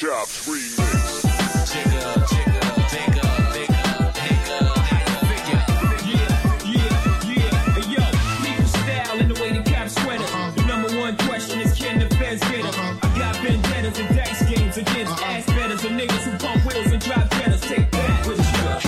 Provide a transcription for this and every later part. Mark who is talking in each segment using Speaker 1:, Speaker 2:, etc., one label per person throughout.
Speaker 1: Chops remix.
Speaker 2: Against ass betters and niggas who pump wheels and drive jetters. Take that with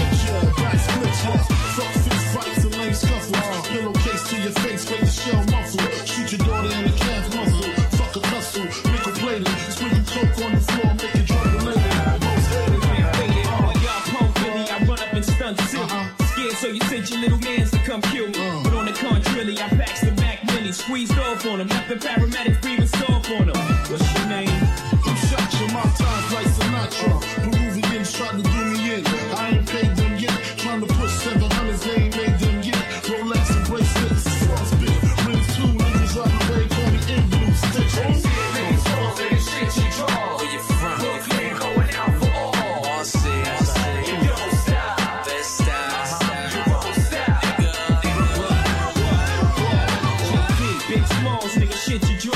Speaker 3: fuck fist fights and lame scuffles. Pillowcase to your face, make the shell muffle. Shoot your daughter in the calf muscle. Fuck a tussle, nickel plated. Sprinkle coke on the floor, make it drug related. Most hated,
Speaker 2: can't wait it. All y'all punk Philly, I run up and stunt city. Scared, so you sent your little mans to come kill me. But on the contrary, I packs the Mac Mini, squeezed off on him. Left the paramedics breathing soft on him. What's your name?
Speaker 3: My times like Sinatra. Peruvians tried to do me in. I ain't paid them yet. Trying to push 700s, they ain't made them yet. Rolex and bracelets, frostbit. Rings too, niggas out the way, call me in blue stitch.
Speaker 2: Niggas talk, niggas shit you draw. Where you from? Brooklyn going out for all. I see. You don't stop. Best style. You won't stop. Big smalls, nigga shit you draw.